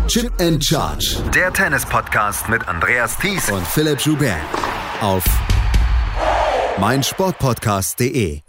Chip and Charge. Der Tennis-Podcast mit Andreas Thies und Philipp Joubert auf meinsportpodcast.de.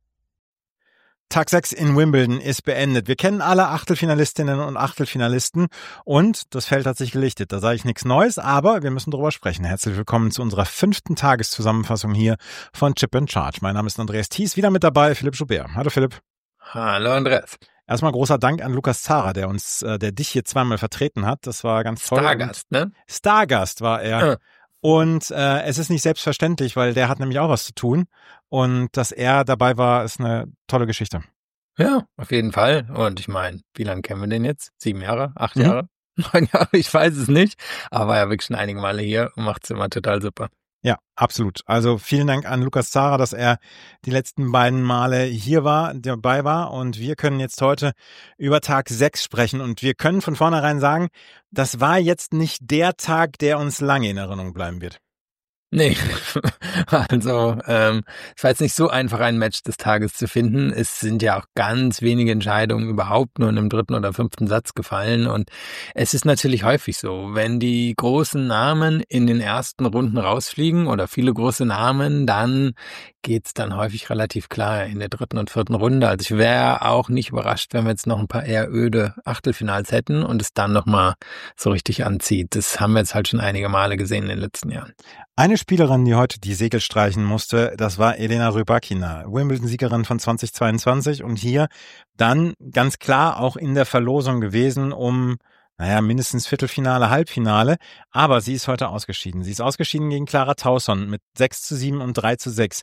Tag 6 in Wimbledon ist beendet. Wir kennen alle Achtelfinalistinnen und Achtelfinalisten und das Feld hat sich gelichtet. Da sage ich nichts Neues, aber wir müssen drüber sprechen. Herzlich willkommen zu unserer 5. Tageszusammenfassung hier von Chip and Charge. Mein Name ist Andreas Thies, wieder mit dabei Philipp Joubert. Hallo Philipp. Hallo Andreas. Erstmal großer Dank an Lukas Zara, der dich hier zweimal vertreten hat. Das war ganz toll. Stargast, ne? Stargast war er. Ja. Und es ist nicht selbstverständlich, weil der hat nämlich auch was zu tun. Und dass er dabei war, ist eine tolle Geschichte. Ja, auf jeden Fall. Und ich meine, wie lange kennen wir den jetzt? 7 Jahre? 8 Jahre? 9 Jahre? Ich weiß es nicht. Aber er war wirklich schon einige Male hier und macht es immer total super. Ja, absolut. Also vielen Dank an Lukas Zara, dass er die letzten beiden Male hier war, dabei war. Und wir können jetzt heute über Tag 6 sprechen. Und wir können von vornherein sagen, das war jetzt nicht der Tag, der uns lange in Erinnerung bleiben wird. Nee, also es war jetzt nicht so einfach, ein Match des Tages zu finden. Es sind ja auch ganz wenige Entscheidungen überhaupt nur in dem 3. oder 5. Satz gefallen. Und es ist natürlich häufig so, wenn die großen Namen in den ersten Runden rausfliegen oder viele große Namen, dann geht's dann häufig relativ klar in der 3. und 4. Runde. Also ich wäre auch nicht überrascht, wenn wir jetzt noch ein paar eher öde Achtelfinals hätten und es dann nochmal so richtig anzieht. Das haben wir jetzt halt schon einige Male gesehen in den letzten Jahren. Eine Spielerin, die heute die Segel streichen musste, das war Elena Rybakina, Wimbledon-Siegerin von 2022 und hier dann ganz klar auch in der Verlosung gewesen um mindestens Viertelfinale, Halbfinale, aber sie ist heute ausgeschieden. Sie ist ausgeschieden gegen Clara Tauson mit 6:7 und 3:6.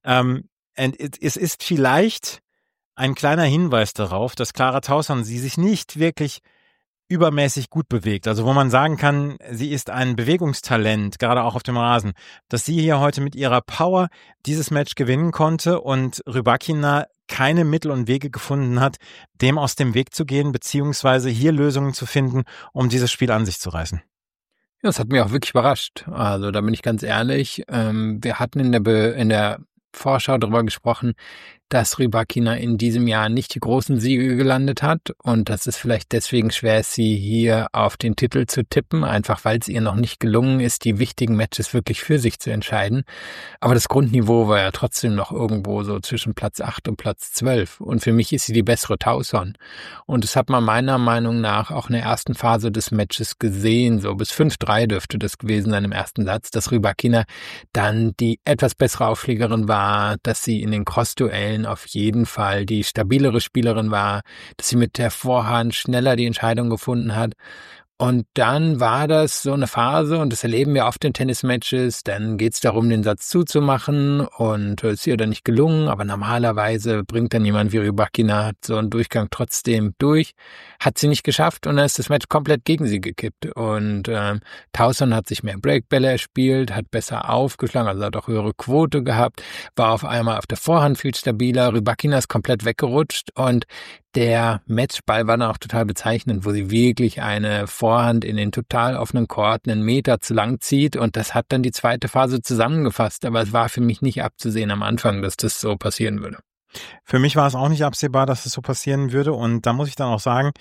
Es ist vielleicht ein kleiner Hinweis darauf, dass Clara Tauson sie sich nicht wirklich übermäßig gut bewegt. Also wo man sagen kann, sie ist ein Bewegungstalent, gerade auch auf dem Rasen, dass sie hier heute mit ihrer Power dieses Match gewinnen konnte und Rybakina keine Mittel und Wege gefunden hat, dem aus dem Weg zu gehen, beziehungsweise hier Lösungen zu finden, um dieses Spiel an sich zu reißen. Ja, das hat mich auch wirklich überrascht. Also da bin ich ganz ehrlich. Wir hatten in der Vorschau darüber gesprochen, dass Rybakina in diesem Jahr nicht die großen Siege gelandet hat und dass es vielleicht deswegen schwer ist, sie hier auf den Titel zu tippen, einfach weil es ihr noch nicht gelungen ist, die wichtigen Matches wirklich für sich zu entscheiden. Aber das Grundniveau war ja trotzdem noch irgendwo so zwischen Platz 8 und Platz 12 und für mich ist sie die bessere Tauson. Und das hat man meiner Meinung nach auch in der ersten Phase des Matches gesehen, so bis 5:3 dürfte das gewesen sein im ersten Satz, dass Rybakina dann die etwas bessere Aufschlägerin war, dass sie in den Cross-Duellen auf jeden Fall die stabilere Spielerin war, dass sie mit der Vorhand schneller die Entscheidung gefunden hat. Und dann war das so eine Phase, und das erleben wir oft in Tennismatches, dann geht es darum, den Satz zuzumachen und ist ihr dann nicht gelungen, aber normalerweise bringt dann jemand wie Rybakina so einen Durchgang trotzdem durch. Hat sie nicht geschafft und dann ist das Match komplett gegen sie gekippt. Und Tauson hat sich mehr Breakbälle erspielt, hat besser aufgeschlagen, also hat auch höhere Quote gehabt, war auf einmal auf der Vorhand viel stabiler, Rybakina ist komplett weggerutscht und der Matchball war dann auch total bezeichnend, wo sie wirklich eine Vorhand in den total offenen Court einen Meter zu lang zieht und das hat dann die zweite Phase zusammengefasst, aber es war für mich nicht abzusehen am Anfang, dass das so passieren würde. Für mich war es auch nicht absehbar, dass es so passieren würde und da muss ich dann auch sagen,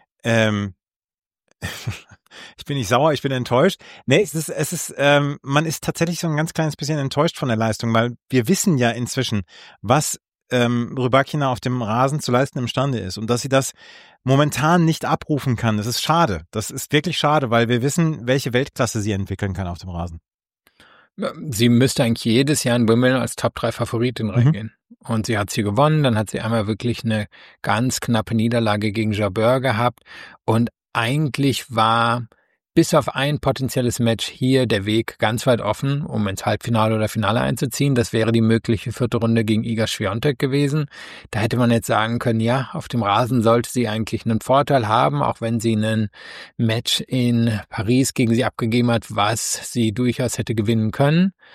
ich bin nicht sauer, ich bin enttäuscht. Nee, man ist tatsächlich so ein ganz kleines bisschen enttäuscht von der Leistung, weil wir wissen ja inzwischen, was Rybakina auf dem Rasen zu leisten imstande ist und dass sie das momentan nicht abrufen kann. Das ist schade. Das ist wirklich schade, weil wir wissen, welche Weltklasse sie entwickeln kann auf dem Rasen. Sie müsste eigentlich jedes Jahr in Wimbledon als Top-3-Favoritin reingehen. Und sie hat sie gewonnen, dann hat sie einmal wirklich eine ganz knappe Niederlage gegen Jabeur gehabt und eigentlich war bis auf ein potenzielles Match hier der Weg ganz weit offen, um ins Halbfinale oder Finale einzuziehen. Das wäre die mögliche 4. Runde gegen Iga Swiatek gewesen. Da hätte man jetzt sagen können, ja, auf dem Rasen sollte sie eigentlich einen Vorteil haben, auch wenn sie ein Match in Paris gegen sie abgegeben hat, was sie durchaus hätte gewinnen können.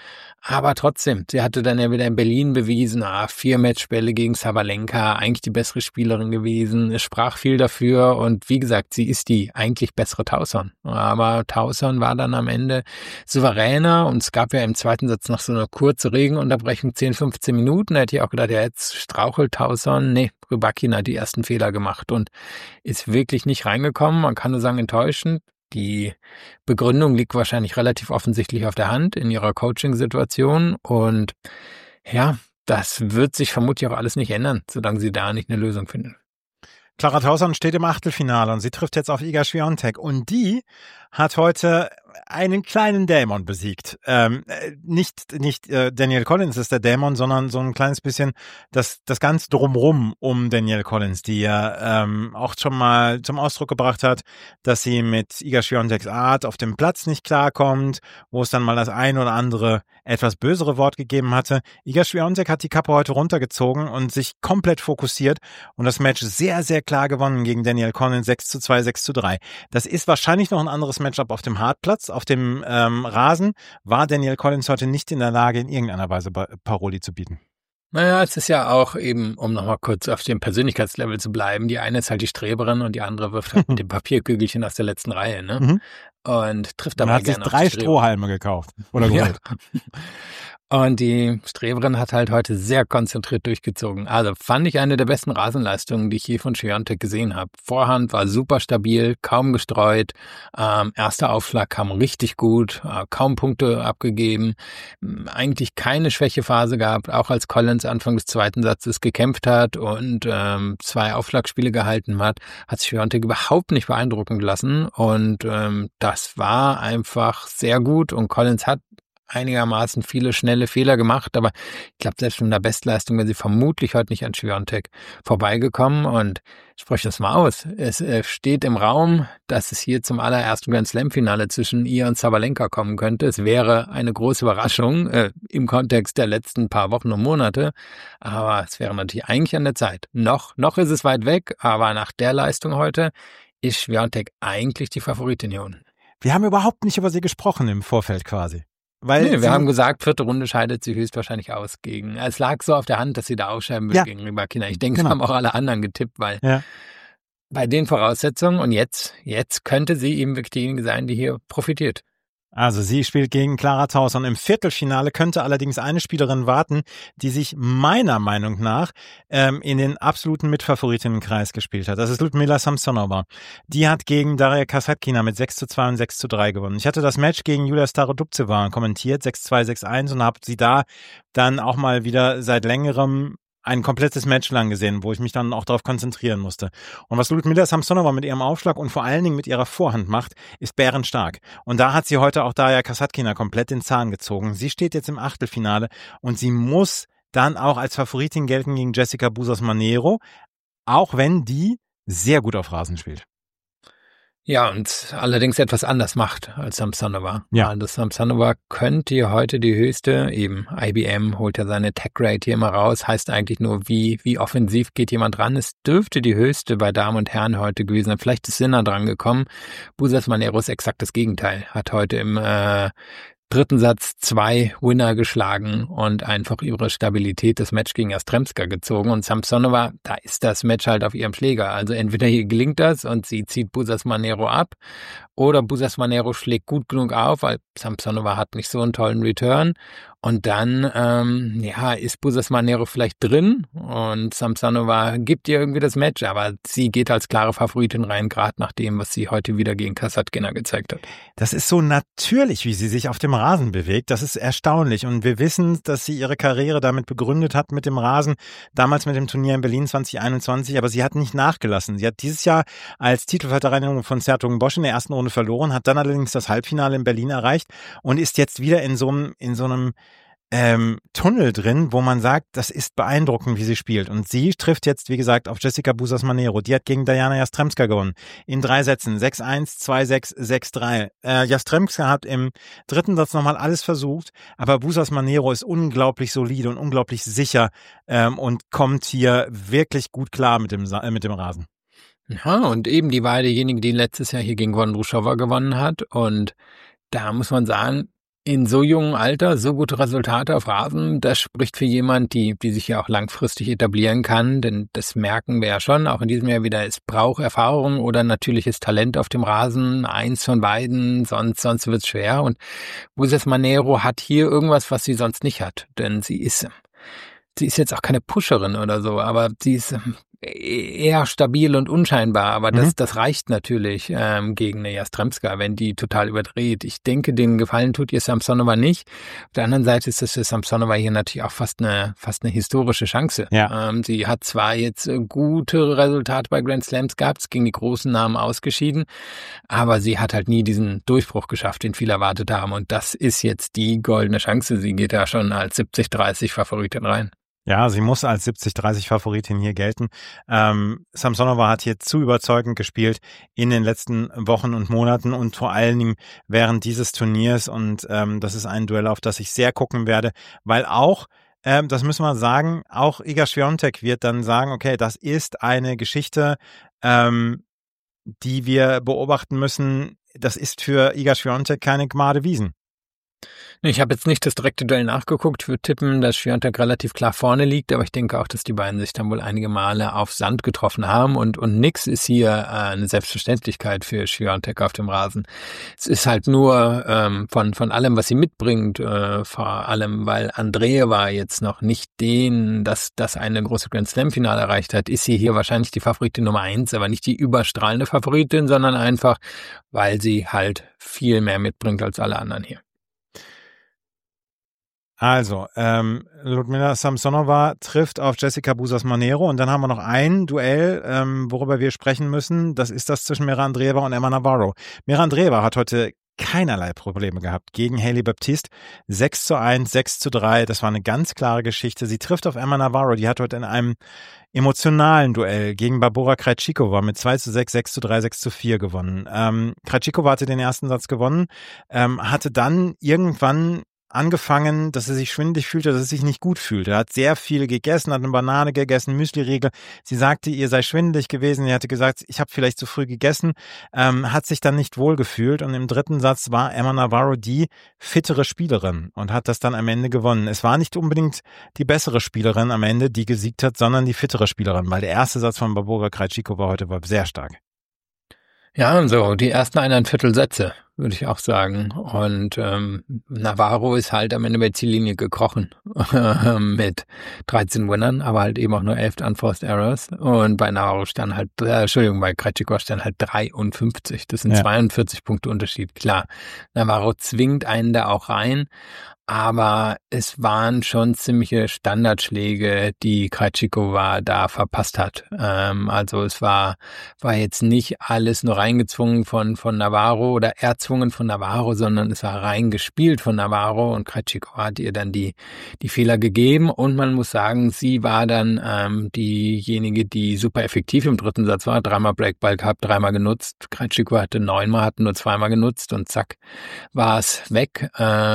Aber trotzdem, sie hatte dann ja wieder in Berlin bewiesen, 4 Matchbälle gegen Sabalenka, eigentlich die bessere Spielerin gewesen. Es sprach viel dafür und wie gesagt, sie ist die eigentlich bessere Tauson. Aber Tauson war dann am Ende souveräner und es gab ja im zweiten Satz noch so eine kurze Regenunterbrechung, 10, 15 Minuten. Da hätte ich auch gedacht, ja, jetzt strauchelt Tauson. Nee, Rybakina hat die ersten Fehler gemacht und ist wirklich nicht reingekommen. Man kann nur sagen, enttäuschend. Die Begründung liegt wahrscheinlich relativ offensichtlich auf der Hand in ihrer Coaching-Situation und ja, das wird sich vermutlich auch alles nicht ändern, solange sie da nicht eine Lösung finden. Clara Tauson steht im Achtelfinale und sie trifft jetzt auf Iga Swiatek und die hat heute einen kleinen Dämon besiegt. Nicht Danielle Collins ist der Dämon, sondern so ein kleines bisschen das ganz drumrum um Danielle Collins, die ja auch schon mal zum Ausdruck gebracht hat, dass sie mit Iga Swiateks Art auf dem Platz nicht klarkommt, wo es dann mal das ein oder andere etwas bösere Wort gegeben hatte. Iga Swiatek hat die Kappe heute runtergezogen und sich komplett fokussiert und das Match sehr, sehr klar gewonnen gegen Danielle Collins 6:2, 6:3. Das ist wahrscheinlich noch ein anderes Matchup auf dem Hartplatz. Auf dem Rasen war Danielle Collins heute nicht in der Lage, in irgendeiner Weise Paroli zu bieten. Naja, es ist ja auch eben, um nochmal kurz auf dem Persönlichkeitslevel zu bleiben, die eine ist halt die Streberin und die andere wirft halt mit dem Papierkügelchen aus der letzten Reihe, ne? Mhm. Und trifft dabei Man hat sich 3 Strohhalme gekauft oder geholt. Ja. Und die Streberin hat halt heute sehr konzentriert durchgezogen. Also fand ich eine der besten Rasenleistungen, die ich je von Swiatek gesehen habe. Vorhand war super stabil, kaum gestreut. Erster Aufschlag kam richtig gut, kaum Punkte abgegeben. Eigentlich keine Schwächephase gehabt, auch als Collins Anfang des zweiten Satzes gekämpft hat und 2 Aufschlagspiele gehalten hat Swiatek überhaupt nicht beeindrucken lassen. Und das war einfach sehr gut und Collins hat einigermaßen viele schnelle Fehler gemacht, aber ich glaube, selbst mit einer Bestleistung wäre sie vermutlich heute nicht an Swiatek vorbeigekommen und spreche das mal aus. Es steht im Raum, dass es hier zum allerersten Grand Slam-Finale zwischen ihr und Sabalenka kommen könnte. Es wäre eine große Überraschung im Kontext der letzten paar Wochen und Monate, aber es wäre natürlich eigentlich an der Zeit. Noch ist es weit weg, aber nach der Leistung heute ist Swiatek eigentlich die Favoritin hier unten. Wir haben überhaupt nicht über sie gesprochen im Vorfeld quasi. Weil wir haben gesagt, 4. Runde scheidet sie höchstwahrscheinlich aus gegen. Es lag so auf der Hand, dass sie da ausscheiden will gegen Rybakina. Ich denke, das haben auch alle anderen getippt, weil bei den Voraussetzungen und jetzt könnte sie eben wirklich diejenige sein, die hier profitiert. Also sie spielt gegen Clara Tauson. Im Viertelfinale könnte allerdings eine Spielerin warten, die sich meiner Meinung nach in den absoluten Mitfavoritenkreis gespielt hat. Das ist Ludmila Samsonova. Die hat gegen Daria Kasatkina mit 6:2 und 6:3 gewonnen. Ich hatte das Match gegen Julia Starodubtseva kommentiert, 6:2, 6:1 und habe sie da dann auch mal wieder seit längerem ein komplettes Match lang gesehen, wo ich mich dann auch darauf konzentrieren musste. Und was Ludmila Samsonova mit ihrem Aufschlag und vor allen Dingen mit ihrer Vorhand macht, ist bärenstark. Und da hat sie heute auch Daria Kasatkina komplett den Zahn gezogen. Sie steht jetzt im Achtelfinale und sie muss dann auch als Favoritin gelten gegen Jessica Busas-Manero, auch wenn die sehr gut auf Rasen spielt. Ja, und allerdings etwas anders macht als Samsonova. Ja. Also Samsonova könnte hier heute die höchste, eben IBM holt ja seine Tech-Rate hier immer raus, heißt eigentlich nur, wie offensiv geht jemand ran. Es dürfte die höchste bei Damen und Herren heute gewesen sein. Vielleicht ist Sinner dran gekommen. Busas-Manero ist exakt das Gegenteil. Hat heute im dritten Satz 2 Winner geschlagen und einfach ihre Stabilität das Match gegen Yastremska gezogen. Und Samsonova, da ist das Match halt auf ihrem Schläger. Also entweder hier gelingt das und sie zieht Busas-Manero ab oder Busas-Manero schlägt gut genug auf, weil Samsonova hat nicht so einen tollen Return. Und dann, ist Busas-Manero vielleicht drin und Samsonova gibt ihr irgendwie das Match, aber sie geht als klare Favoritin rein, gerade nach dem, was sie heute wieder gegen Kasatkina gezeigt hat. Das ist so natürlich, wie sie sich auf dem Rasen bewegt. Das ist erstaunlich. Und wir wissen, dass sie ihre Karriere damit begründet hat mit dem Rasen, damals mit dem Turnier in Berlin 2021, aber sie hat nicht nachgelassen. Sie hat dieses Jahr als Titelverteidigung von Sertogenbosch in der ersten Runde verloren, hat dann allerdings das Halbfinale in Berlin erreicht und ist jetzt wieder in so einem Tunnel drin, wo man sagt, das ist beeindruckend, wie sie spielt. Und sie trifft jetzt, wie gesagt, auf Jessica Busas-Manero. Die hat gegen Diana Yastremska gewonnen. In 3 Sätzen. 6:1, 2:6, 6:3. Yastremska hat im dritten Satz nochmal alles versucht, aber Busas-Manero ist unglaublich solide und unglaublich sicher und kommt hier wirklich gut klar mit dem Rasen. Ja, und eben die war diejenige, die letztes Jahr hier gegen Vondrousova gewonnen hat. Und da muss man sagen, In so jungem Alter so gute Resultate auf Rasen, das spricht für jemand, die sich ja auch langfristig etablieren kann, denn das merken wir ja schon, auch in diesem Jahr wieder, es braucht Erfahrung oder natürliches Talent auf dem Rasen, eins von beiden, sonst wird's schwer. Und Moises Manero hat hier irgendwas, was sie sonst nicht hat, denn sie ist jetzt auch keine Pusherin oder so, aber sie ist eher stabil und unscheinbar, aber das reicht natürlich gegen eine Jastrzębska, wenn die total überdreht. Ich denke, den Gefallen tut ihr Samsonova nicht. Auf der anderen Seite ist das für Samsonova hier natürlich auch fast eine historische Chance. Ja. Sie hat zwar jetzt gute Resultate bei Grand Slams gehabt, es gegen die großen Namen ausgeschieden, aber sie hat halt nie diesen Durchbruch geschafft, den viele erwartet haben, und das ist jetzt die goldene Chance. Sie geht da schon als 70-30 Favoritin rein. Ja, sie muss als 70-30 Favoritin hier gelten. Samsonova hat hier zu überzeugend gespielt in den letzten Wochen und Monaten und vor allen Dingen während dieses Turniers, und das ist ein Duell, auf das ich sehr gucken werde, weil auch, das müssen wir sagen, auch Iga Swiatek wird dann sagen, okay, das ist eine Geschichte, die wir beobachten müssen. Das ist für Iga Swiatek keine Gmade Wiesen. Ich habe jetzt nicht das direkte Duell nachgeguckt. Ich würde tippen, dass Swiatek relativ klar vorne liegt, aber ich denke auch, dass die beiden sich dann wohl einige Male auf Sand getroffen haben, und nix ist hier eine Selbstverständlichkeit für Swiatek auf dem Rasen. Es ist halt nur von allem, was sie mitbringt, vor allem, weil Andreeva jetzt noch nicht das eine große Grand Slam Finale erreicht hat, ist sie hier wahrscheinlich die Favoritin Nummer 1, aber nicht die überstrahlende Favoritin, sondern einfach, weil sie halt viel mehr mitbringt als alle anderen hier. Also, Ludmila Samsonova trifft auf Jessica Busas-Monero, und dann haben wir noch ein Duell, worüber wir sprechen müssen. Das ist das zwischen Mira Andreeva und Emma Navarro. Mira Andreeva hat heute keinerlei Probleme gehabt gegen Hailey Baptiste. 6:1, 6:3, das war eine ganz klare Geschichte. Sie trifft auf Emma Navarro, die hat heute in einem emotionalen Duell gegen Barbora Krejcikova mit 2:6, 6:3, 6:4 gewonnen. Krejcikova hatte den ersten Satz gewonnen, hatte dann irgendwann angefangen, dass er sich schwindelig fühlte, dass er sich nicht gut fühlte. Er hat sehr viel gegessen, hat eine Banane gegessen, Müsli-Riegel. Sie sagte, ihr sei schwindelig gewesen. Er hatte gesagt, ich habe vielleicht zu früh gegessen, hat sich dann nicht wohl gefühlt. Und im dritten Satz war Emma Navarro die fittere Spielerin und hat das dann am Ende gewonnen. Es war nicht unbedingt die bessere Spielerin am Ende, die gesiegt hat, sondern die fittere Spielerin, weil der erste Satz von Barbora Krejcikova heute war sehr stark. Ja, so die ersten 1,25 Sätze, würde ich auch sagen. Und Navarro ist halt am Ende bei Ziellinie gekrochen mit 13 Winnern, aber halt eben auch nur 11 Unforced Errors. Und bei Navarro stand halt, bei Krejcikova stand halt 53. Das sind 42 Punkte Unterschied. Klar, Navarro zwingt einen da auch rein. Aber es waren schon ziemliche Standardschläge, die Krejcikova da verpasst hat. Also es war jetzt nicht alles nur reingezwungen von Navarro oder erzwungen von Navarro, sondern es war reingespielt von Navarro, und Krejcikova hat ihr dann die Fehler gegeben, und man muss sagen, sie war dann diejenige, die super effektiv im dritten Satz war. 3-mal Breakball gehabt, 3-mal genutzt. Krejcikova hatte 9-mal, hat nur 2-mal genutzt, und zack, war es weg.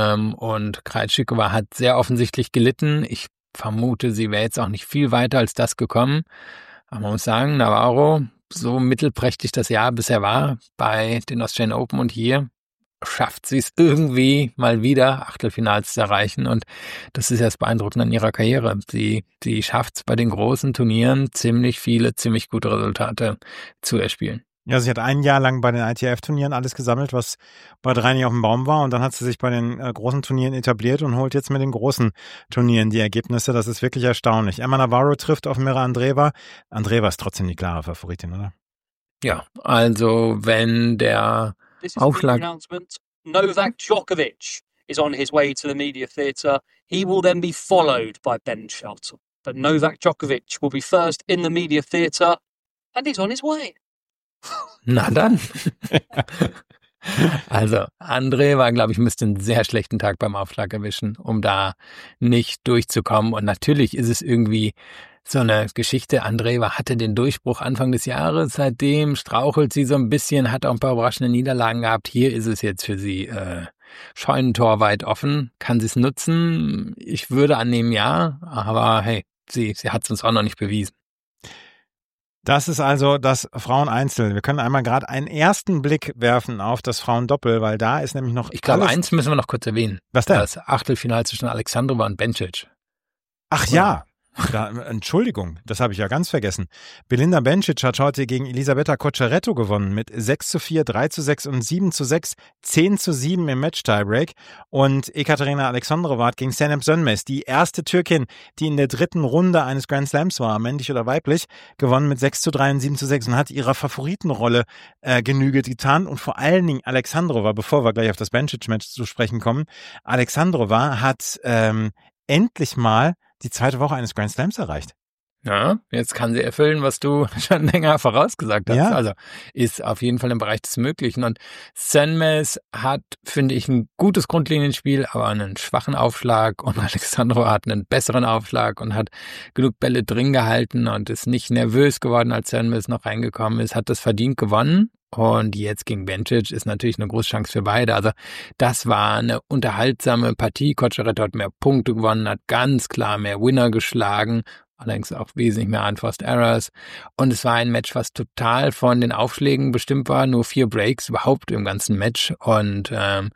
Und Krejcikova hat sehr offensichtlich gelitten. Ich vermute, sie wäre jetzt auch nicht viel weiter als das gekommen. Aber man muss sagen, Navarro, so mittelprächtig das Jahr bisher war bei den Australian Open, und hier schafft sie es irgendwie mal wieder, Achtelfinals zu erreichen. Und das ist erst beeindruckend an ihrer Karriere. Sie schafft es bei den großen Turnieren, ziemlich gute Resultate zu erspielen. Ja, sie hat ein Jahr lang bei den ITF-Turnieren alles gesammelt, was bei drei nicht auf dem Baum war, und dann hat sie sich bei den großen Turnieren etabliert und holt jetzt mit den großen Turnieren die Ergebnisse. Das ist wirklich erstaunlich. Emma Navarro trifft auf Mira Andreeva. Andreeva ist trotzdem die klare Favoritin, oder? Ja, also wenn der Aufschlag... Novak Djokovic is on his way to the media theatre. He will then be followed by Ben Shelton. But Novak Djokovic will be first in the media theatre, and he's on his way. Na dann. Also, Andreeva, glaube ich, müsste einen sehr schlechten Tag beim Aufschlag erwischen, um da nicht durchzukommen. Und natürlich ist es irgendwie so eine Geschichte. Andreeva hatte den Durchbruch Anfang des Jahres. Seitdem strauchelt sie so ein bisschen, hat auch ein paar überraschende Niederlagen gehabt. Hier ist es jetzt für sie Scheunentor weit offen. Kann sie es nutzen? Ich würde annehmen, ja. Aber hey, sie hat es uns auch noch nicht bewiesen. Das ist also das Fraueneinzel. Wir können einmal gerade einen ersten Blick werfen auf das Frauendoppel, weil da ist nämlich noch Ich glaube, eins müssen wir noch kurz erwähnen. Was denn? Das Achtelfinale zwischen Alexandrova und Bencic. Ach ja. Entschuldigung, das habe ich ja ganz vergessen. Belinda Bencic hat heute gegen Elisabetta Cocciaretto gewonnen mit 6:4, 3:6 und 7:6, 10:7 im Match-Tiebreak. Und Ekaterina Alexandrova hat gegen Zeynep Sönmez, die erste Türkin, die in der dritten Runde eines Grand Slams war, männlich oder weiblich, gewonnen mit 6:3 und 7:6 und hat ihrer Favoritenrolle Genüge getan. Und vor allen Dingen Alexandrova, bevor wir gleich auf das Bencic-Match zu sprechen kommen, Alexandrova hat endlich mal die zweite Woche eines Grand Slams erreicht. Ja, jetzt kann sie erfüllen, was du schon länger vorausgesagt hast. Ja. Also ist auf jeden Fall im Bereich des Möglichen. Und Sönmez hat, finde ich, ein gutes Grundlinienspiel, aber einen schwachen Aufschlag. Und Alexandrova hat einen besseren Aufschlag und hat genug Bälle drin gehalten und ist nicht nervös geworden, als Sönmez noch reingekommen ist, hat das verdient gewonnen. Und jetzt gegen Bencic ist natürlich eine große Chance für beide. Also das war eine unterhaltsame Partie. Cocciaretto hat mehr Punkte gewonnen, hat ganz klar mehr Winner geschlagen, allerdings auch wesentlich mehr Unforced Errors. Und es war ein Match, was total von den Aufschlägen bestimmt war. Nur 4 Breaks überhaupt im ganzen Match. Und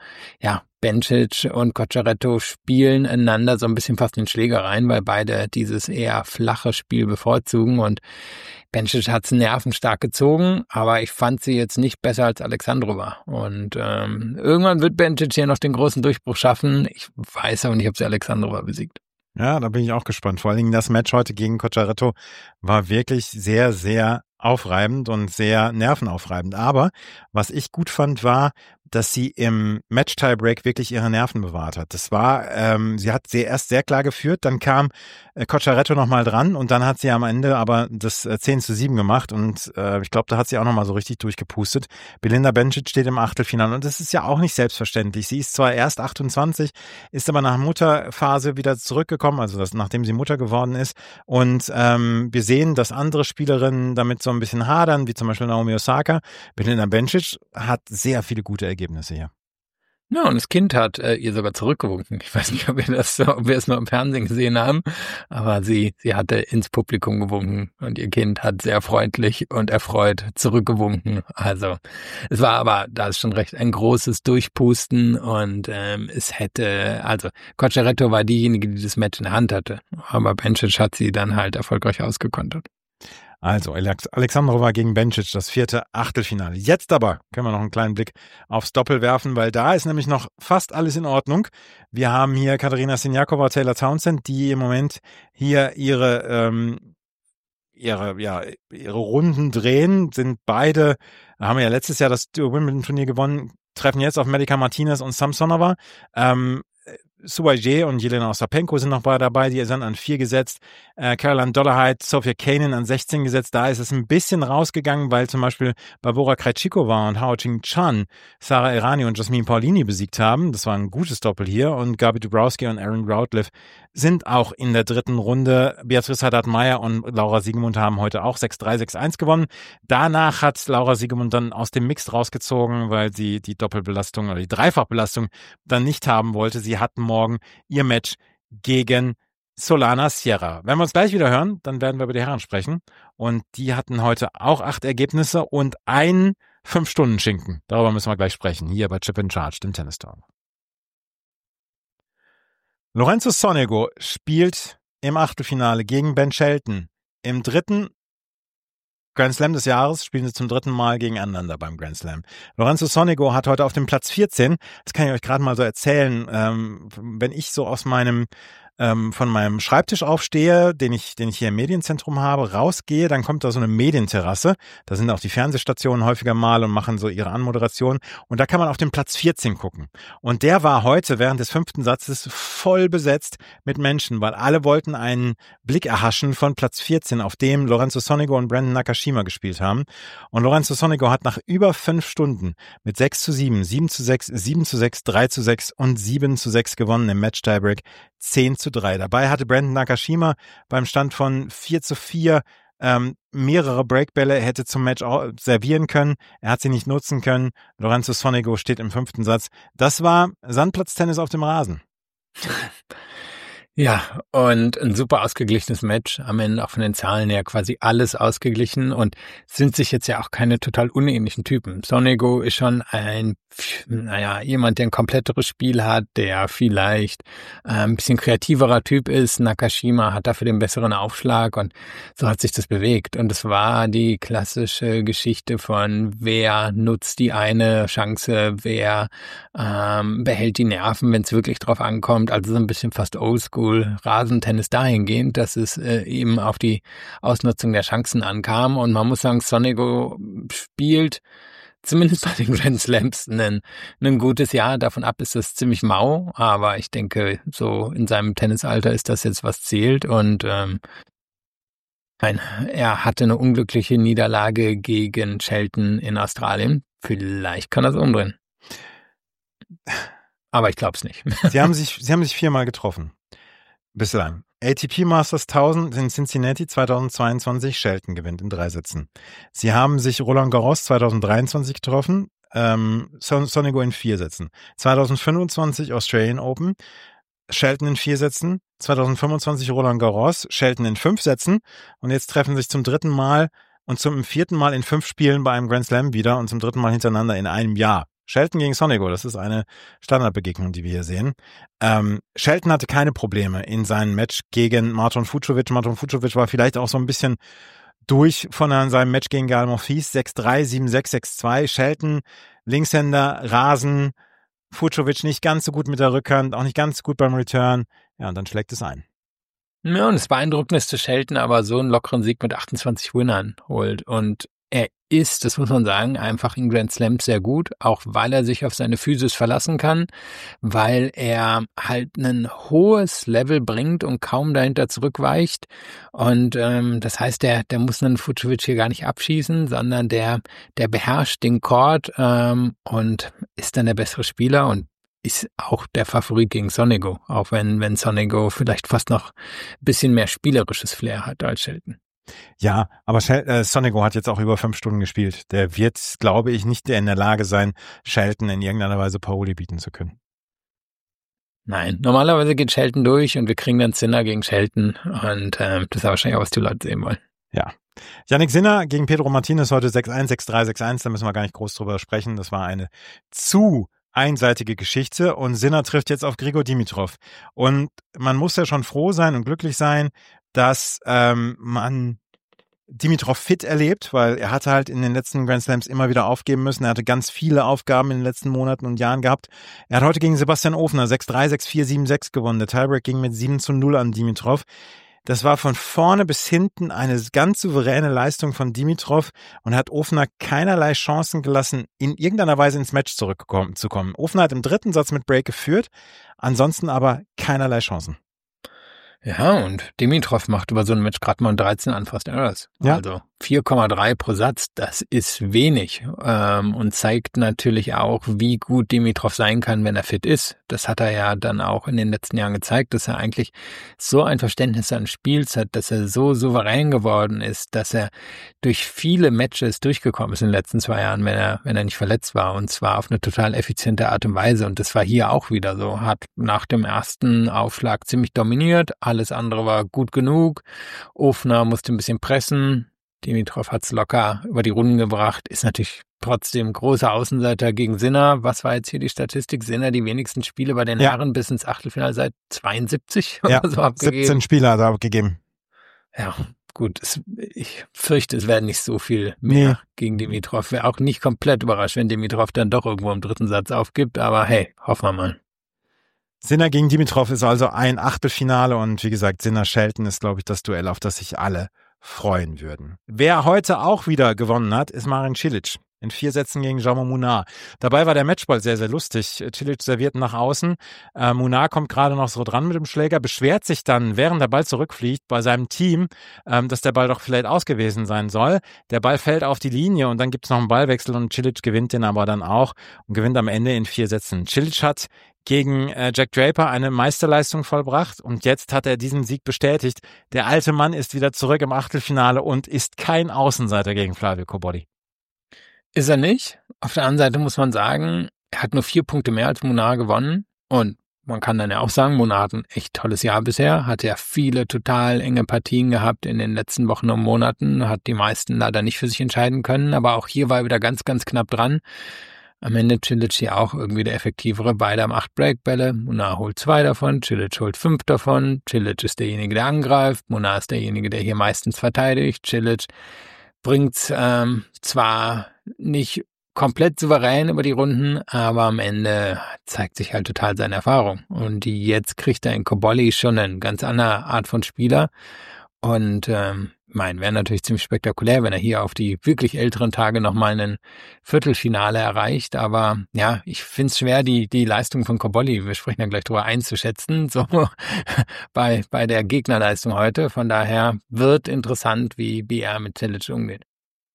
Bencic und Cocciaretto spielen einander so ein bisschen fast in Schlägereien, weil beide dieses eher flache Spiel bevorzugen. Und Bencic hat's nervenstark gezogen, aber ich fand sie jetzt nicht besser als Alexandrova. Und irgendwann wird Bencic hier noch den großen Durchbruch schaffen. Ich weiß aber nicht, ob sie Alexandrova besiegt. Ja, da bin ich auch gespannt. Vor allen Dingen das Match heute gegen Cocciaretto war wirklich sehr, sehr aufreibend und sehr nervenaufreibend. Aber was ich gut fand, war, dass sie im Match-Tiebreak wirklich ihre Nerven bewahrt hat. Das war, sie hat erst sehr klar geführt, dann kam Cocciaretto nochmal dran und dann hat sie am Ende aber das 10:7 gemacht und ich glaube, da hat sie auch nochmal so richtig durchgepustet. Belinda Bencic steht im Achtelfinale und das ist ja auch nicht selbstverständlich. Sie ist zwar erst 28, ist aber nach Mutterphase wieder zurückgekommen, also nachdem sie Mutter geworden ist und wir sehen, dass andere Spielerinnen damit so ein bisschen hadern, wie zum Beispiel Naomi Osaka. Belinda Bencic hat sehr viele gute Ergebnisse hier. Ja, und das Kind hat ihr sogar zurückgewunken. Ich weiß nicht, ob wir es nur im Fernsehen gesehen haben, aber sie hatte ins Publikum gewunken und ihr Kind hat sehr freundlich und erfreut zurückgewunken. Also es war aber, da ist schon recht, ein großes Durchpusten und Cocciaretto war diejenige, die das Match in der Hand hatte, aber Bencic hat sie dann halt erfolgreich ausgekontert. Also Alexandrova gegen Bencic, das 4. Achtelfinale. Jetzt aber können wir noch einen kleinen Blick aufs Doppel werfen, weil da ist nämlich noch fast alles in Ordnung. Wir haben hier Katerina Siniakova, Taylor Townsend, die im Moment hier ihre Runden drehen, sind beide, haben ja letztes Jahr das Wimbledon-Turnier gewonnen, treffen jetzt auf Melika Martinez und Samsonova. Suwaje und Jelena Ostapenko sind noch dabei, die sind an 4 gesetzt. Caroline Dollarhide, Sofia Kenin an 16 gesetzt. Da ist es ein bisschen rausgegangen, weil zum Beispiel Barbora Krejcikova und Hao Qingchan Sara Errani und Jasmine Paolini besiegt haben. Das war ein gutes Doppel hier. Und Gabi Dubrowski und Erin Routliffe sind auch in der dritten Runde. Beatrice Haddad-Mayer und Laura Siegemund haben heute auch 6-3, 6-1 gewonnen. Danach hat Laura Siegemund dann aus dem Mix rausgezogen, weil sie die Doppelbelastung oder die Dreifachbelastung dann nicht haben wollte. Sie hatten morgen ihr Match gegen Solana Sierra. Wenn wir uns gleich wieder hören, dann werden wir über die Herren sprechen. Und die hatten heute auch 8 Ergebnisse und einen 5-Stunden-Schinken. Darüber müssen wir gleich sprechen, hier bei Chip and Charge, dem Tennis Talk. Lorenzo Sonego spielt im Achtelfinale gegen Ben Shelton. Im dritten Grand Slam des Jahres spielen sie zum 3. Mal gegeneinander beim Grand Slam. Lorenzo Sonego hat heute auf dem Platz 14, das kann ich euch gerade mal so erzählen, wenn ich so von meinem Schreibtisch aufstehe, den ich hier im Medienzentrum habe, rausgehe, dann kommt da so eine Medienterrasse. Da sind auch die Fernsehstationen häufiger mal und machen so ihre Anmoderation. Und da kann man auf den Platz 14 gucken. Und der war heute während des 5. Satzes voll besetzt mit Menschen, weil alle wollten einen Blick erhaschen von Platz 14, auf dem Lorenzo Sonego und Brandon Nakashima gespielt haben. Und Lorenzo Sonego hat nach über 5 Stunden mit 6:7, 7:6, 7:6, 3:6 und 7:6 gewonnen im Match-Tiebreak 10:3. Dabei hatte Brandon Nakashima beim Stand von 4:4 mehrere Breakbälle, hätte zum Match servieren können. Er hat sie nicht nutzen können. Lorenzo Sonego steht im 5. Satz. Das war Sandplatztennis auf dem Rasen. Ja, und ein super ausgeglichenes Match. Am Ende auch von den Zahlen her quasi alles ausgeglichen und sind sich jetzt ja auch keine total unähnlichen Typen. Sonego ist schon jemand, der ein kompletteres Spiel hat, der vielleicht ein bisschen kreativerer Typ ist. Nakashima hat dafür den besseren Aufschlag und so hat sich das bewegt. Und es war die klassische Geschichte von, wer nutzt die eine Chance, wer behält die Nerven, wenn es wirklich drauf ankommt. Also so ein bisschen fast oldschool Rasentennis dahingehend, dass es eben auf die Ausnutzung der Chancen ankam. Und man muss sagen, Sonego spielt zumindest bei den Grand Slams ein gutes Jahr. Davon ab ist das ziemlich mau, aber ich denke, so in seinem Tennisalter ist das jetzt, was zählt. Und er hatte eine unglückliche Niederlage gegen Shelton in Australien. Vielleicht kann er es umdrehen. Aber ich glaube es nicht. Sie haben sich 4-mal getroffen. Bislang. ATP Masters 1000 in Cincinnati 2022, Shelton gewinnt in 3 Sätzen. Sie haben sich Roland Garros 2023 getroffen, Sonego in 4 Sätzen. 2025 Australian Open, Shelton in 4 Sätzen. 2025 Roland Garros, Shelton in 5 Sätzen. Und jetzt treffen sich zum 3. Mal und zum 4. Mal in 5 Spielen bei einem Grand Slam wieder und zum 3. Mal hintereinander in einem Jahr. Shelton gegen Sonego, das ist eine Standardbegegnung, die wir hier sehen. Shelton hatte keine Probleme in seinem Match gegen Marton Fucsovics. Marton Fucsovics war vielleicht auch so ein bisschen durch von seinem Match gegen Gael Monfils. 6-3, 7-6, 6-2. Shelton, Linkshänder, Rasen. Fucsovics nicht ganz so gut mit der Rückhand, auch nicht ganz so gut beim Return. Ja, und dann schlägt es ein. Ja, und das Beeindruckende ist, dass Shelton aber so einen lockeren Sieg mit 28 Winnern holt. Und er ist, das muss man sagen, einfach in Grand Slams sehr gut, auch weil er sich auf seine Physis verlassen kann, weil er halt ein hohes Level bringt und kaum dahinter zurückweicht. Und das heißt, der muss einen Fucsovics hier gar nicht abschießen, sondern der beherrscht den Court und ist dann der bessere Spieler und ist auch der Favorit gegen Sonego, auch wenn Sonego vielleicht fast noch ein bisschen mehr spielerisches Flair hat als Shelton. Ja, aber Sonego hat jetzt auch über 5 Stunden gespielt. Der wird, glaube ich, nicht in der Lage sein, Shelton in irgendeiner Weise Paroli bieten zu können. Nein, normalerweise geht Shelton durch und wir kriegen dann Sinner gegen Shelton und das ist wahrscheinlich auch, was die Leute sehen wollen. Ja. Jannik Sinner gegen Pedro Martinez heute 6-1, 6-3, 6-1, da müssen wir gar nicht groß drüber sprechen. Das war eine zu einseitige Geschichte und Sinner trifft jetzt auf Grigor Dimitrov. Und man muss ja schon froh sein und glücklich sein, dass man Dimitrov fit erlebt, weil er hatte halt in den letzten Grand Slams immer wieder aufgeben müssen. Er hatte ganz viele Aufgaben in den letzten Monaten und Jahren gehabt. Er hat heute gegen Sebastian Ofner 6-3, 6-4, 7-6 gewonnen. Der Tiebreak ging mit 7-0 an Dimitrov. Das war von vorne bis hinten eine ganz souveräne Leistung von Dimitrov und hat Ofner keinerlei Chancen gelassen, in irgendeiner Weise ins Match zu kommen. Ofner hat im 3. Satz mit Break geführt, ansonsten aber keinerlei Chancen. Ja, und Dimitrov macht über so ein Match gerade mal 13 Unforced Errors. Ja. Also 4,3 pro Satz, das ist wenig und zeigt natürlich auch, wie gut Dimitrov sein kann, wenn er fit ist. Das hat er ja dann auch in den letzten Jahren gezeigt, dass er eigentlich so ein Verständnis seines Spiels hat, dass er so souverän geworden ist, dass er durch viele Matches durchgekommen ist in den letzten 2 Jahren, wenn er nicht verletzt war, und zwar auf eine total effiziente Art und Weise. Und das war hier auch wieder so. Hat nach dem ersten Aufschlag ziemlich dominiert, alles andere war gut genug. Ofner musste ein bisschen pressen. Dimitrov hat's locker über die Runden gebracht, ist natürlich trotzdem großer Außenseiter gegen Sinner. Was war jetzt hier die Statistik? Sinner die wenigsten Spiele bei den Herren bis ins Achtelfinale seit 72 oder so abgegeben. 17 Spiele hat er abgegeben. Ja, gut. Ich fürchte, es werden nicht so viel mehr gegen Dimitrov. Wäre auch nicht komplett überrascht, wenn Dimitrov dann doch irgendwo im 3. Satz aufgibt. Aber hey, hoffen wir mal. Sinner gegen Dimitrov ist also ein Achtelfinale und wie gesagt, Sinner-Shelton ist, glaube ich, das Duell, auf das sich alle freuen würden. Wer heute auch wieder gewonnen hat, ist Marin Cilic. In 4 Sätzen gegen Jaume Munar. Dabei war der Matchball sehr, sehr lustig. Cilic serviert nach außen. Munar kommt gerade noch so dran mit dem Schläger, beschwert sich dann, während der Ball zurückfliegt, bei seinem Team, dass der Ball doch vielleicht aus gewesen sein soll. Der Ball fällt auf die Linie und dann gibt es noch einen Ballwechsel und Cilic gewinnt den aber dann auch und gewinnt am Ende in 4 Sätzen. Cilic hat gegen Jack Draper eine Meisterleistung vollbracht und jetzt hat er diesen Sieg bestätigt. Der alte Mann ist wieder zurück im Achtelfinale und ist kein Außenseiter gegen Flavio Cobolli. Ist er nicht. Auf der anderen Seite muss man sagen, er hat nur 4 Punkte mehr als Munar gewonnen und man kann dann ja auch sagen, Munar hat ein echt tolles Jahr bisher, hat ja viele total enge Partien gehabt in den letzten Wochen und Monaten, hat die meisten leider nicht für sich entscheiden können, aber auch hier war er wieder ganz, ganz knapp dran. Am Ende Cilic hier auch irgendwie der effektivere, beide haben 8 Breakbälle, Munar holt 2 davon, Cilic holt 5 davon, Cilic ist derjenige, der angreift, Munar ist derjenige, der hier meistens verteidigt, Cilic bringt zwar nicht komplett souverän über die Runden, aber am Ende zeigt sich halt total seine Erfahrung. Und jetzt kriegt er in Cobolli schon eine ganz andere Art von Spieler. Und wäre natürlich ziemlich spektakulär, wenn er hier auf die wirklich älteren Tage nochmal ein Viertelfinale erreicht. Aber ja, ich finde es schwer, die Leistung von Cobolli, wir sprechen ja gleich drüber, einzuschätzen, so bei der Gegnerleistung heute. Von daher wird interessant, wie er mit Cilic umgeht.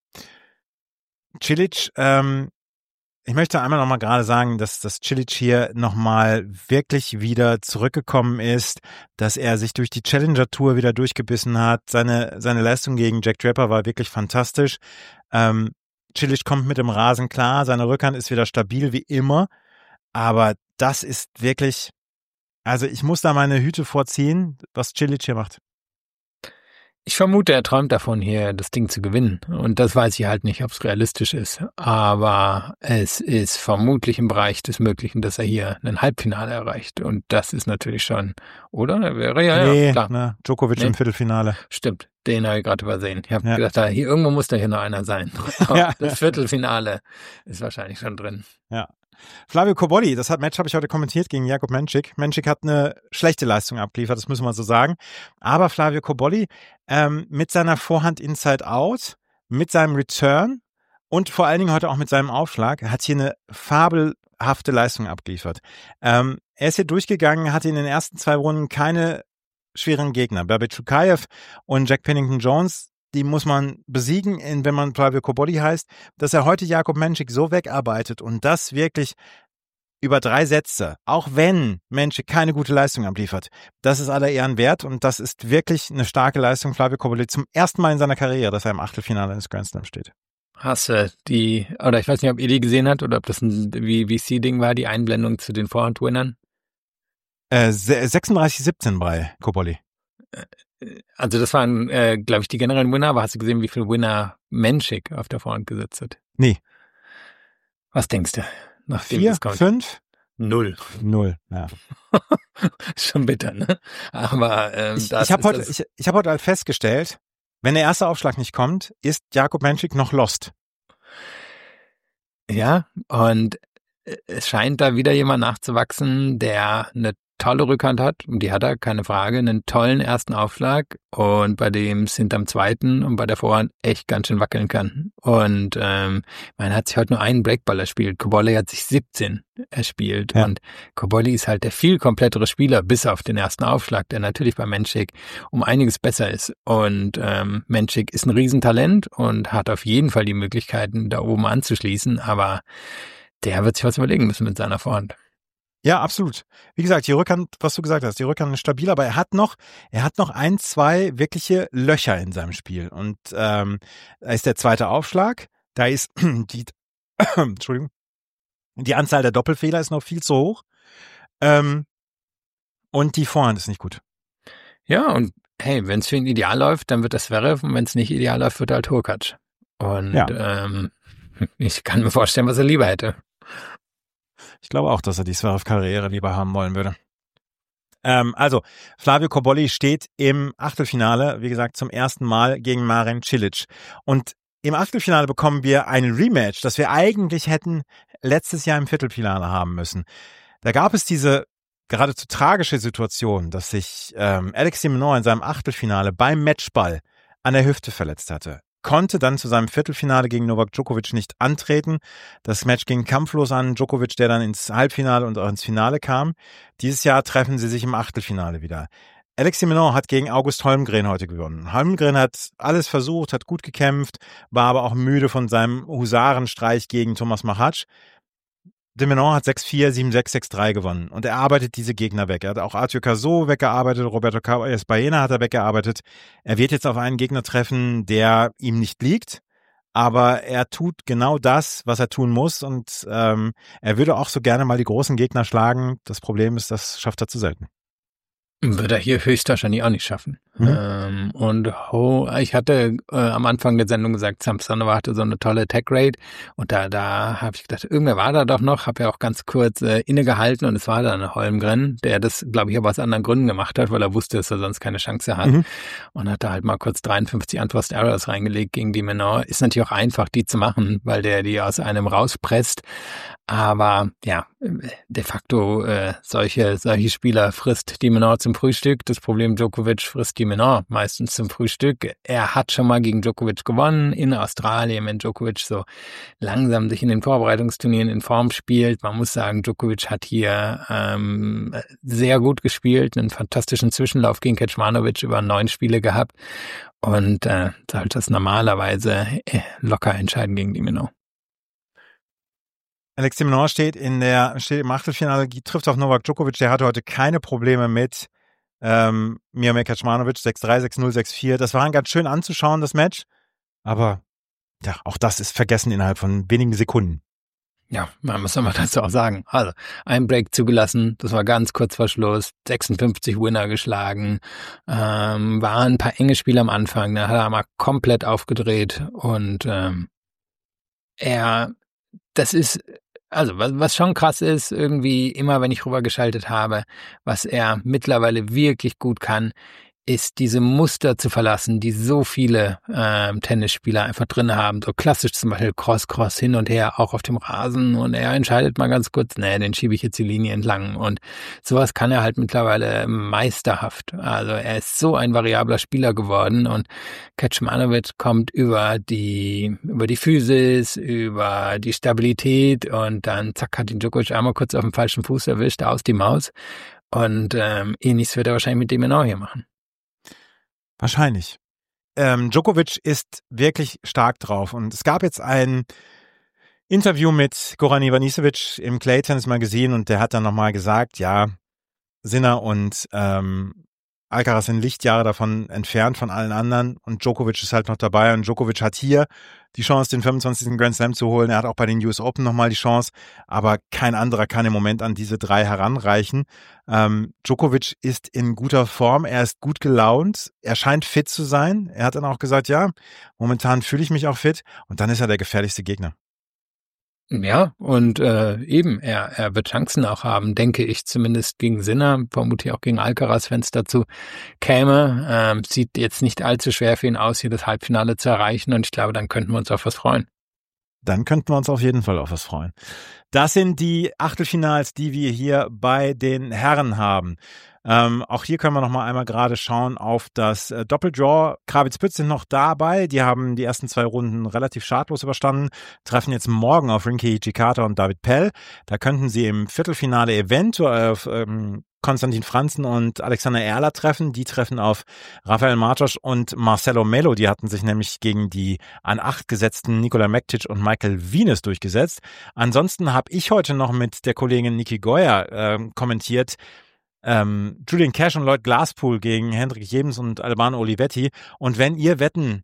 Cilic, ich möchte einmal nochmal gerade sagen, dass Cilic hier nochmal wirklich wieder zurückgekommen ist, dass er sich durch die Challenger Tour wieder durchgebissen hat. Seine Leistung gegen Jack Draper war wirklich fantastisch. Cilic kommt mit dem Rasen klar, seine Rückhand ist wieder stabil wie immer, aber das ist wirklich, also ich muss da meine Hüte vorziehen, was Cilic hier macht. Ich vermute, er träumt davon, hier das Ding zu gewinnen. Und das weiß ich halt nicht, ob es realistisch ist. Aber es ist vermutlich im Bereich des Möglichen, dass er hier ein Halbfinale erreicht. Und das ist natürlich schon, oder? Ja, klar. Ne, Djokovic im Viertelfinale. Stimmt, den habe ich gerade übersehen. Ich habe gedacht, hier irgendwo muss da hier noch einer sein. Aber das Viertelfinale ist wahrscheinlich schon drin. Ja. Flavio Cobolli, das Match habe ich heute kommentiert gegen Jakub Menčík. Menčík hat eine schlechte Leistung abgeliefert, das müssen wir so sagen. Aber Flavio Cobolli mit seiner Vorhand Inside Out, mit seinem Return und vor allen Dingen heute auch mit seinem Aufschlag, hat hier eine fabelhafte Leistung abgeliefert. Er ist hier durchgegangen, hatte in den ersten 2 Runden keine schweren Gegner. Berbet Shukayev und Jack Pennington Jones, die muss man besiegen, wenn man Flavio Cobolli heißt, dass er heute Jakub Menčík so wegarbeitet und das wirklich über 3 Sätze, auch wenn Menčík keine gute Leistung abliefert. Das ist aller Ehren wert und das ist wirklich eine starke Leistung. Flavio Cobolli zum ersten Mal in seiner Karriere, dass er im Achtelfinale eines Grand Slam steht. Hast du oder ich weiß nicht, ob ihr die gesehen habt oder ob das ein VC-Ding war, die Einblendung zu den Vorhand-Winnern? 36-17 bei Cobolli. Also das waren, glaube ich, die generellen Winner, aber hast du gesehen, wie viel Winner Menčík auf der Vorhand gesetzt hat? Nee. Was denkst du? 4, 5? 0, ja. Schon bitter, ne? Aber ich habe heute halt festgestellt, wenn der erste Aufschlag nicht kommt, ist Jakub Menčík noch lost. Ja, und es scheint da wieder jemand nachzuwachsen, der eine tolle Rückhand hat, und die hat er, keine Frage, einen tollen ersten Aufschlag und bei dem es hinterm zweiten und bei der Vorhand echt ganz schön wackeln kann. Und man hat sich heute nur einen Breakball erspielt. Cobolli hat sich 17 erspielt und Cobolli ist halt der viel komplettere Spieler, bis auf den ersten Aufschlag, der natürlich bei Menčík um einiges besser ist. Und Menčík ist ein Riesentalent und hat auf jeden Fall die Möglichkeiten, da oben anzuschließen, aber der wird sich was überlegen müssen mit seiner Vorhand. Ja, absolut. Wie gesagt, die Rückhand, was du gesagt hast, die Rückhand ist stabil, aber er hat noch 1, 2 wirkliche Löcher in seinem Spiel. Und da ist der zweite Aufschlag, da ist Entschuldigung, die Anzahl der Doppelfehler ist noch viel zu hoch. Und die Vorhand ist nicht gut. Ja, und hey, wenn es für ihn ideal läuft, dann wird das Zverev, und wenn es nicht ideal läuft, wird halt Hurkacz. Und ich kann mir vorstellen, was er lieber hätte. Ich glaube auch, dass er die Zverev-Karriere lieber haben wollen würde. Also, Flavio Cobolli steht im Achtelfinale, wie gesagt, zum ersten Mal gegen Marin Cilic. Und im Achtelfinale bekommen wir ein Rematch, das wir eigentlich hätten letztes Jahr im Viertelfinale haben müssen. Da gab es diese geradezu tragische Situation, dass sich Alex de Minaur in seinem Achtelfinale beim Matchball an der Hüfte verletzt hatte. Konnte dann zu seinem Viertelfinale gegen Novak Djokovic nicht antreten. Das Match ging kampflos an. Djokovic, der dann ins Halbfinale und auch ins Finale kam. Dieses Jahr treffen sie sich im Achtelfinale wieder. Alex de Minaur hat gegen August Holmgren heute gewonnen. Holmgren hat alles versucht, hat gut gekämpft, war aber auch müde von seinem Husarenstreich gegen Thomas Machac. De Minaur hat 6-4, 7-6, 6-3 gewonnen und er arbeitet diese Gegner weg. Er hat auch Arthur Cazaux weggearbeitet, Roberto Baena hat er weggearbeitet. Er wird jetzt auf einen Gegner treffen, der ihm nicht liegt, aber er tut genau das, was er tun muss und er würde auch so gerne mal die großen Gegner schlagen. Das Problem ist, das schafft er zu selten. Wird er hier höchstwahrscheinlich auch nicht schaffen. Ich hatte am Anfang der Sendung gesagt, Samsonova hatte so eine tolle Attack-Rate und da habe ich gedacht, irgendwer war da doch noch, habe ja auch ganz kurz innegehalten und es war dann Holmgren, der das, glaube ich, aber aus anderen Gründen gemacht hat, weil er wusste, dass er sonst keine Chance hat und hat da halt mal kurz 53 Unforced Errors reingelegt gegen die Menor. Ist natürlich auch einfach, die zu machen, weil der die aus einem rauspresst, aber ja, de facto solche Spieler frisst die Menor zum Frühstück. Das Problem, Djokovic frisst die Menor meistens zum Frühstück. Er hat schon mal gegen Djokovic gewonnen in Australien, wenn Djokovic so langsam sich in den Vorbereitungsturnieren in Form spielt. Man muss sagen, Djokovic hat hier sehr gut gespielt, einen fantastischen Zwischenlauf gegen Kecmanovic über 9 Spiele gehabt und sollte das normalerweise locker entscheiden gegen die Menor. Alex de Minaur steht im Achtelfinale, trifft auf Novak Djokovic, der hatte heute keine Probleme mit Miomir Kecmanovic, 6-3, 6-0, 6-4. Das war ganz schön anzuschauen, das Match. Aber ja, auch das ist vergessen innerhalb von wenigen Sekunden. Ja, man muss aber dazu auch sagen. Also, ein Break zugelassen, das war ganz kurz vor Schluss, 56 Winner geschlagen, waren ein paar enge Spiele am Anfang, da hat er mal komplett aufgedreht und das ist, also was schon krass ist, irgendwie immer, wenn ich rübergeschaltet habe, was er mittlerweile wirklich gut kann, ist diese Muster zu verlassen, die so viele Tennisspieler einfach drin haben. So klassisch zum Beispiel Cross hin und her, auch auf dem Rasen. Und er entscheidet mal ganz kurz, den schiebe ich jetzt die Linie entlang. Und sowas kann er halt mittlerweile meisterhaft. Also er ist so ein variabler Spieler geworden. Und Kecmanovic kommt über die Physis, über die Stabilität und dann zack, hat ihn Djokovic einmal kurz auf dem falschen Fuß erwischt, aus die Maus. Und ähnliches wird er wahrscheinlich mit dem genau hier machen. Wahrscheinlich. Djokovic ist wirklich stark drauf und es gab jetzt ein Interview mit Goran Ivanisevic im Clay Tennis Magazin und der hat dann nochmal gesagt, ja, Sinner und Alcaraz sind Lichtjahre davon entfernt von allen anderen und Djokovic ist halt noch dabei und Djokovic hat hier die Chance, den 25. Grand Slam zu holen. Er hat auch bei den US Open nochmal die Chance, aber kein anderer kann im Moment an diese 3 heranreichen. Djokovic ist in guter Form, er ist gut gelaunt, er scheint fit zu sein. Er hat dann auch gesagt, ja, momentan fühle ich mich auch fit und dann ist er der gefährlichste Gegner. Ja, und eben, er wird Chancen auch haben, denke ich, zumindest gegen Sinner, vermutlich auch gegen Alcaraz, wenn es dazu käme. Sieht jetzt nicht allzu schwer für ihn aus, hier das Halbfinale zu erreichen und ich glaube, dann könnten wir uns auf was freuen. Dann könnten wir uns auf jeden Fall auf was freuen. Das sind die Achtelfinals, die wir hier bei den Herren haben. Auch hier können wir noch mal einmal gerade schauen auf das Doppeldraw. Krawietz-Pütz sind noch dabei. Die haben die ersten 2 Runden relativ schadlos überstanden, treffen jetzt morgen auf Rinky Hijikata und David Pell. Da könnten sie im Viertelfinale eventuell auf Konstantin Franzen und Alexander Erler treffen. Die treffen auf Rafael Martos und Marcelo Melo. Die hatten sich nämlich gegen die an 8 gesetzten Nikola Mektic und Michael Venus durchgesetzt. Ansonsten habe ich heute noch mit der Kollegin Niki Goyer kommentiert, Julian Cash und Lloyd Glasspool gegen Hendrik Jebens und Albano Olivetti. Und wenn ihr wetten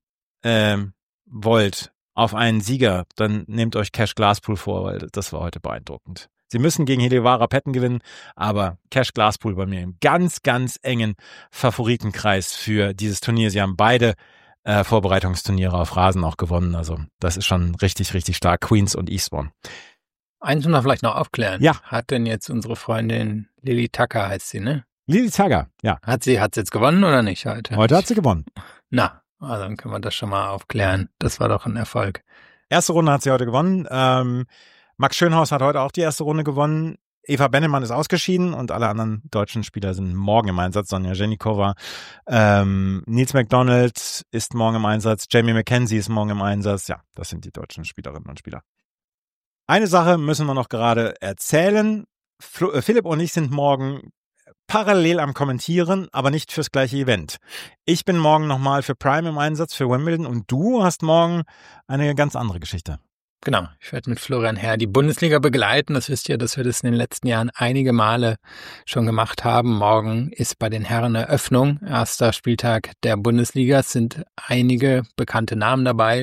wollt auf einen Sieger, dann nehmt euch Cash Glasspool vor, weil das war heute beeindruckend. Sie müssen gegen Hedevara Petten gewinnen, aber Cash Glasspool bei mir im ganz, ganz engen Favoritenkreis für dieses Turnier. Sie haben beide Vorbereitungsturniere auf Rasen auch gewonnen. Also das ist schon richtig, richtig stark. Queens und Eastbourne. Eins muss man vielleicht noch aufklären. Ja. Hat denn jetzt unsere Freundin Lili Tucker, heißt sie, ne? Lili Tucker, ja. Hat sie jetzt gewonnen oder nicht heute? Heute hat sie gewonnen. Na, also dann können wir das schon mal aufklären. Das war doch ein Erfolg. Erste Runde hat sie heute gewonnen. Max Schönhaus hat heute auch die erste Runde gewonnen. Eva Bennemann ist ausgeschieden und alle anderen deutschen Spieler sind morgen im Einsatz. Sonja Ženíková, Nils McDonald ist morgen im Einsatz. Jamie McKenzie ist morgen im Einsatz. Ja, das sind die deutschen Spielerinnen und Spieler. Eine Sache müssen wir noch gerade erzählen. Philipp und ich sind morgen parallel am Kommentieren, aber nicht fürs gleiche Event. Ich bin morgen nochmal für Prime im Einsatz für Wimbledon und du hast morgen eine ganz andere Geschichte. Genau, ich werde mit Florian Herr die Bundesliga begleiten. Das wisst ihr, dass wir das in den letzten Jahren einige Male schon gemacht haben. Morgen ist bei den Herren Eröffnung, erster Spieltag der Bundesliga. Es sind einige bekannte Namen dabei.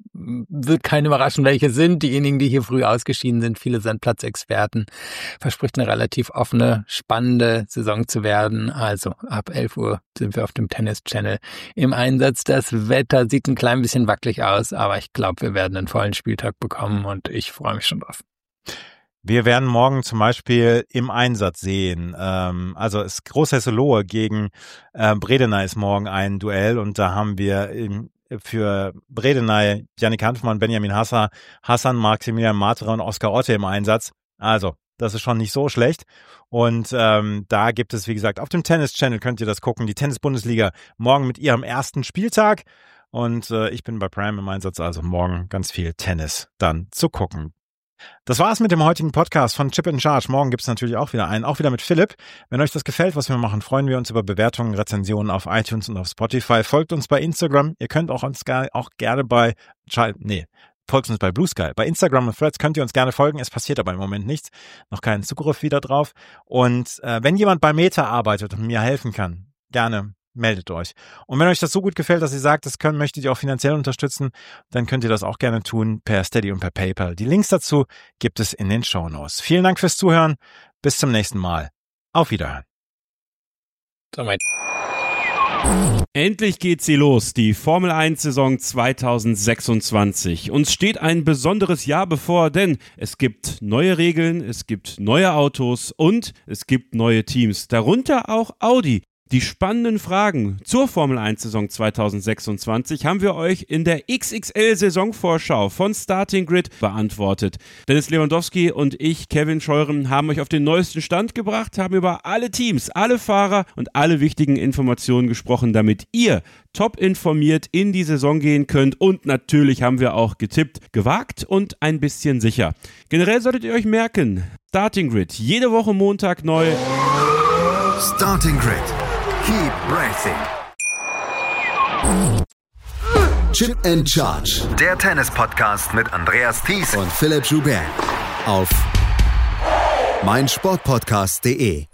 wird keinen überraschen, welche sind. Diejenigen, die hier früh ausgeschieden sind, viele sind Platzexperten. Verspricht eine relativ offene, spannende Saison zu werden. Also ab 11 Uhr sind wir auf dem Tennis Channel im Einsatz. Das Wetter sieht ein klein bisschen wackelig aus, aber ich glaube, wir werden einen vollen Spieltag bekommen und ich freue mich schon drauf. Wir werden morgen zum Beispiel im Einsatz sehen. Also es Großhesselohe gegen Bredeney ist morgen ein Duell und da haben wir für Bredeney Yannick Hanfmann, Benjamin Hassan, Maximilian Marterer und Oskar Otte im Einsatz. Also das ist schon nicht so schlecht. Und da gibt es, wie gesagt, auf dem Tennis Channel könnt ihr das gucken. Die Tennis-Bundesliga morgen mit ihrem ersten Spieltag. Und ich bin bei Prime im Einsatz, also morgen ganz viel Tennis dann zu gucken. Das war's mit dem heutigen Podcast von Chip in Charge. Morgen gibt's natürlich auch wieder einen, auch wieder mit Philipp. Wenn euch das gefällt, was wir machen, freuen wir uns über Bewertungen, Rezensionen auf iTunes und auf Spotify. Folgt uns bei Instagram. Ihr könnt uns auch gerne folgt uns bei Blue Sky. Bei Instagram und Threads könnt ihr uns gerne folgen. Es passiert aber im Moment nichts. Noch keinen Zugriff wieder drauf. Und wenn jemand bei Meta arbeitet und mir helfen kann, gerne meldet euch. Und wenn euch das so gut gefällt, dass ihr sagt, möchtet ihr auch finanziell unterstützen, dann könnt ihr das auch gerne tun per Steady und per PayPal. Die Links dazu gibt es in den Shownotes. Vielen Dank fürs Zuhören. Bis zum nächsten Mal. Auf Wiederhören. Endlich geht sie los, die Formel 1 Saison 2026. Uns steht ein besonderes Jahr bevor, denn es gibt neue Regeln, es gibt neue Autos und es gibt neue Teams, darunter auch Audi. Die spannenden Fragen zur Formel 1 Saison 2026 haben wir euch in der XXL-Saisonvorschau von Starting Grid beantwortet. Dennis Lewandowski und ich, Kevin Scheuren, haben euch auf den neuesten Stand gebracht, haben über alle Teams, alle Fahrer und alle wichtigen Informationen gesprochen, damit ihr top informiert in die Saison gehen könnt. Und natürlich haben wir auch getippt, gewagt und ein bisschen sicher. Generell solltet ihr euch merken, Starting Grid, jede Woche Montag neu. Starting Grid. Keep racing. Chip and Charge. Der Tennis-Podcast mit Andreas Thies und Philipp Joubert auf meinsportpodcast.de.